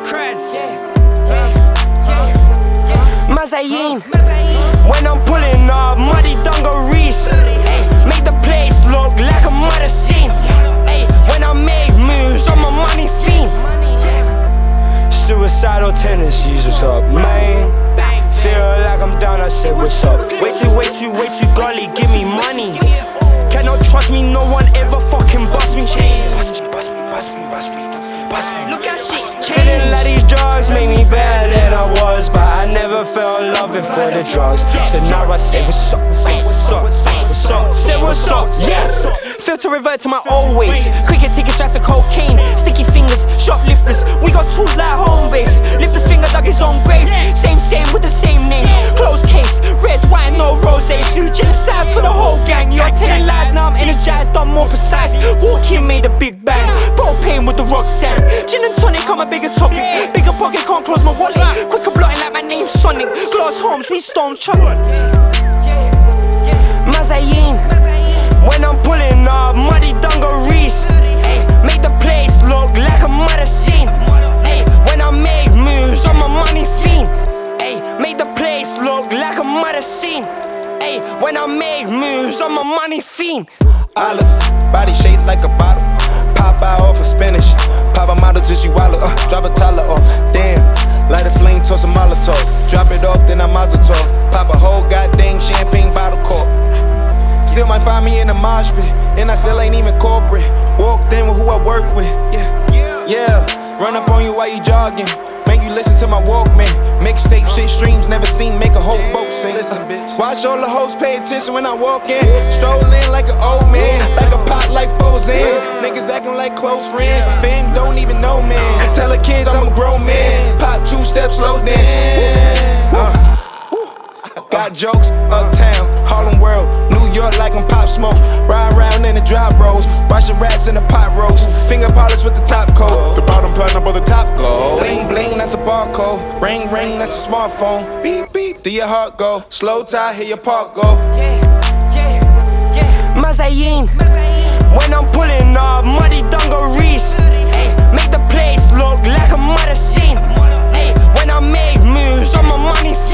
Mazayin. When I'm pulling up, muddy dungarees. Make the place look like a murder scene. When I make moves, I'm a money fiend. Suicidal tendencies, what's up, man? Feel like I'm down, I say what's up. Way too golly, give me money. Cannot trust me, no one ever fucking bust me. Bust me. Look at shit. Feeling like these drugs make me better than I was, but I never fell in love before the drugs. So now I say what's up, say what's up, yes. Feel to revert to my old ways. Cricket tickets, straps of cocaine. Sticky fingers, shoplifters. We got tools like home base. Lift the finger, dug his own grave. Same with the same name. Closed case, red, white, no rose. Do genocide for the whole gang. You're telling lies, now I'm energized, I'm more precise. Walking made a big bang. Propane with the Roxanne. Gin and tonic, I'm a bigger topic. Bigger pocket, can't close my wallet. Quicker blotting like my name's Sonic. Glass homes, we stone chocolate. Mazayin. When I'm pulling up, muddy dungarees. Make the place look like a murder scene. When I make moves, I'm a money fiend. Make the place look like a murder scene. When I make moves, I'm a money fiend. Olive, body shaped like a bottle. Pop out off of Spanish. Pop a model till she wallow. Drop a toddler off. Damn, light a flame, toss a Molotov. Drop it off, then I mazel tov. Pop a whole goddamn champagne bottle cork. Still might find me in a mosh pit, and I still ain't even corporate. Walked in with who I work with. Yeah. Run up on you while you jogging. Make you listen to my Walkman. Mixtape shit streams, never seen make a whole boat sing. Watch all the hoes pay attention when I walk in. Stroll in like an old man, like a pot like Fozan. Niggas acting like close friends. Fam don't even know man. Tell the kids I'm a grown man. Pop 2 steps, slow dance. Got jokes, uptown, Harlem World, New York like I'm Pop Smoke. Ride around in the drop rolls, watching rats in the pot roast. Finger polish with the top coat, the bottom platinum on the top gold. Bling bling, that's a barcode. Ring ring, that's a smartphone. Beep beep, do your heart go? Slow tie, hear your park go. Mazayin. When I'm pulling up, muddy dungarees. Make the place look like a murder scene. When I make moves, I'm a money fiend.